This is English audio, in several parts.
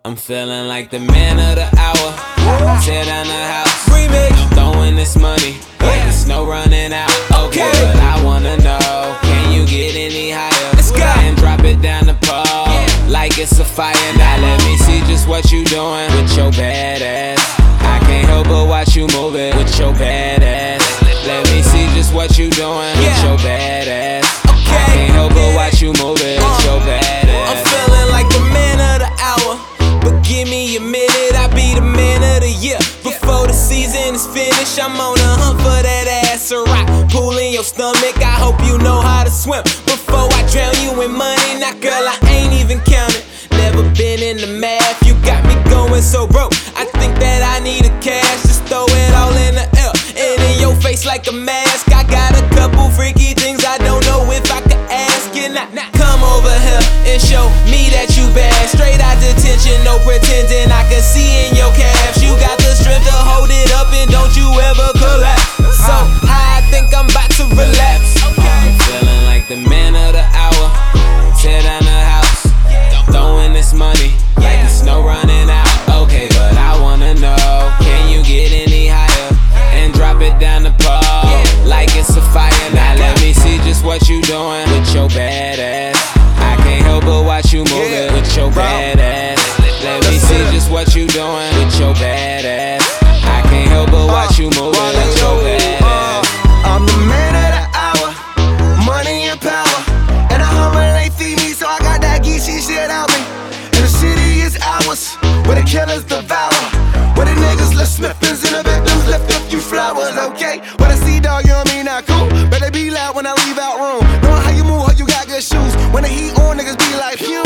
I'm feeling like the man of the hour. Tear down the house, Remix. throwing this money like the snow running out. Okay, but I wanna know, can you get any higher? Let's go. And drop it down the pole like it's a fire. Now let me see just what you doing with your bad ass. I can't help but watch you move it with your bad ass. Let me see just what you doing with your bad ass. I can't help but watch you move it with your bad ass. I'm feeling like the man of the hour, but give me a minute, I'll be the man of the year. Before the season is finished, I'm on a hunt for that ass. A rock pool in your stomach, I hope you know how to swim. Before I drown you in money, now girl, I ain't even counting. Never been in the math, you got me going so broke. I think that I need a cash, just throw it all in the air and in your face like a mask. I got a couple freaky things, I don't know if I could ask you. Now come over here and show me that you bad. Straight out detention, no pretending, I can see in your calves. You got the strength to hold it up and don't you ever collapse. So high, I think I'm about to relapse. I'm feeling like the man of the hour. Tear down the house, throwing this money like the snow running out. Okay, but I wanna know, can you get any higher? And drop it down the pole like it's a fire. Now let me see just what you doing with your bad ass. I can't help but watch you move it with your bad ass. Let me see just what you doing with your bad ass. I can't help but watch you move it with your bad ass. I'm the man of the hour, money and power, and a hummer ain't feed me, so I got that geeky shit out me. And the city is ours, where the killers devour, where the niggas left sniffins and the victims lift a few flowers, okay? Where the sea dog, you know what I mean, not cool, but they be loud when I leave out room. Knowing how you move, how you got good shoes. When the heat on, niggas be like, phew.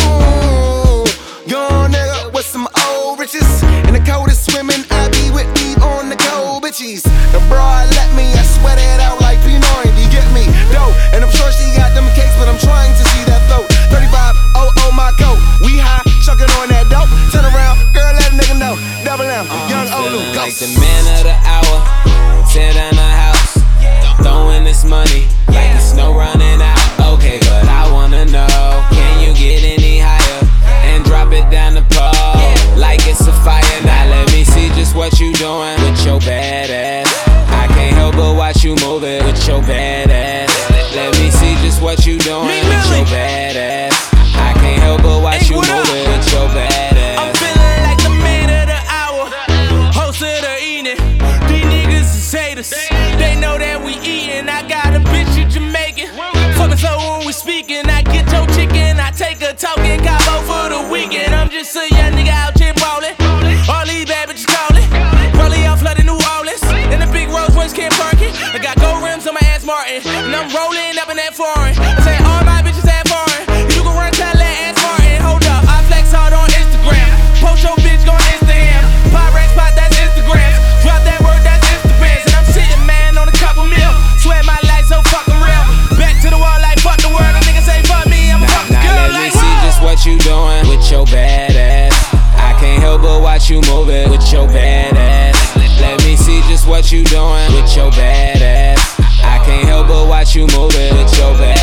Young nigga with some old riches, in the coldest swimming, I be with deep on the cold bitches. The broad let me, I sweat it out like P9, you get me? Dope, and I'm sure she got them cakes, but I'm trying to see that float. 35, oh, my coat, we high, chucking on that dope. Turn around, girl, let a nigga know. Double M, young Olu, go. Like the man of the hour, tear down the house, throwing this money like the snow running out. Okay, but I wanna know, can you get any higher? And drop it down the pole like it's a fire. Now let me see just what you doing with your bad ass. I can't help but watch you move it with your bad ass. Let me see just what you doing with your bad ass. I can't help but watch you move it with your bad ass. I'm feeling like the man of the hour, host of the evening. These niggas is haters, they know that we eatin'. I got a bitch in Jamaican, fucking so when we speaking. I get your chicken, I take her talking Cabo for the weekend. I'm just a young nigga out here ballin', all these bad bitches callin'. Probably out flooding New Orleans, in the big Rolls Royce can't park it. I got gold rims on my ass Martin, and I'm rollin' up in that foreign. I say all my bitches ass foreign, you can run tell that ass Martin. Hold up, I flex hard on Instagram, post your bitch gon' Instagram. Pyrex spot, that's Instagram. Drop that word, that's Instagram. And I'm sitting, man, on a couple mil. Swear my life so fucking real. Back to the wall like fuck the world. A nigga say fuck me, I'm a fucking girl Let me like see just what you doing with your bad ass. I can't help but watch you move it with your bad ass. Let me see just what you doing with your bad ass. I can't help but watch you move it with your bad ass.